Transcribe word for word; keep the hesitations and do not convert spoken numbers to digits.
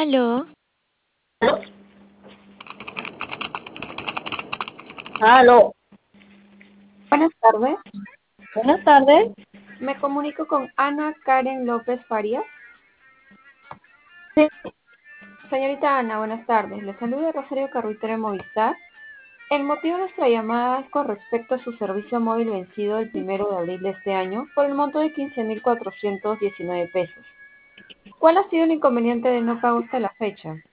Aló, Aló, Buenas tardes, buenas tardes. me comunico con Ana Karen López Farías. Sí, Señorita Ana, buenas tardes. Le saluda Rosario Carruitera de Movistar. El motivo de nuestra llamada es con respecto a su servicio móvil vencido el primero de abril de este año por el monto de quince mil cuatrocientos diecinueve pesos. ¿Cuál ha sido el inconveniente de no pago hasta la fecha?